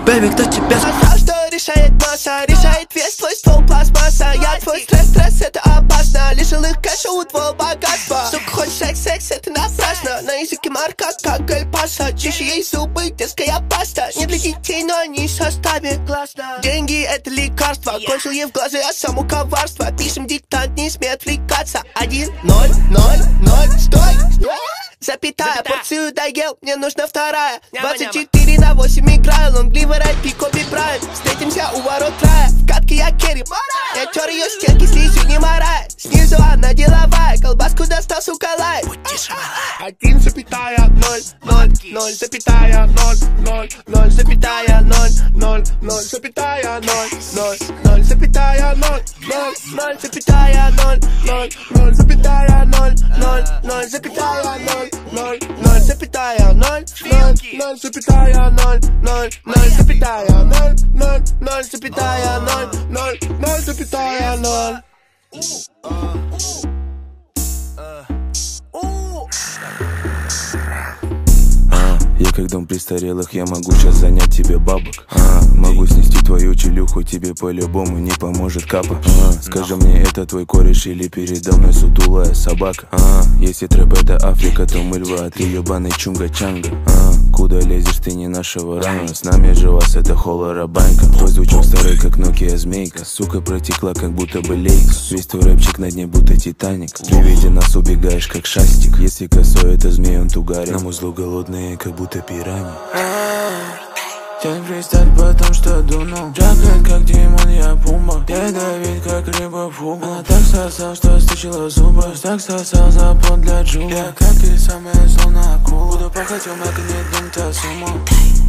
Бэйби, кто тебя сказал, что решает масса, решает вес твой ствол пластмасса. Я твой стресс, это опасно. Лишил их кэша у твоего богатства. Сука, хочешь секс, это напрасно. На языке марка, как Эль Пасо. Чище ей зубы, детская паста. Не для детей, но они в составе. Классно. Деньги это лекарство. Кончил ей в глаза, а само коварство. Пишем диктант, не смей отвлекаться. 1, 0, 0, 0, стой. Запятая, порцию доел, мне нужна вторая. 24/8 играю, лонгливый рэп, Коби Брайант. Встретимся у ворот рая, в катке я керри. Я тер ее стенки, слизью не морая. Снизу она деловая, колбаску достал, сука, лай. 1,0, 0, 0, запятая, 0, 0, 0, запятая, 0, 0, 0, запятая, 0, 0, 0, запятая, 0, 0, 0, запятая, 0, 0, 0, запятая, 0, 0, 0, запятая, 0, 0, 0, запятая, 0, 0, 0, запятая, 0, 0, 0, запятая, 0, 0, 0, запятая, 0, 0, 0, запятая, 0. Я как дом престарелых, я могу сейчас занять тебе бабок. Могу снести твою челюху, тебе по-любому не поможет капа. Скажи мне, это твой кореш или передо мной сутулая собака? Если трэп это Африка, то мы львы, а ты ебаный чунга-чанга. Куда лезешь, ты не нашего ранга. С нами же вас это холора банька. Твой звучок старый, как Nokia змейка. Сука протекла, как будто бы лейка. Весь твой рэпчик на дне, будто Титаник. При виде нас убегаешь, как шастик. Если косой, это змей, он тугарин. На музлу голодные, как будто пираньи. Тянь фристайль, потому что дунул. Джакет, как Димон, я Пумба. Я Давид, как рыба фугу. Она так сосал, что стычила зубы. Так сосал запон для джуба. Я как и самая зло на акулу. Буду пахать, умак, не дум-то сумма.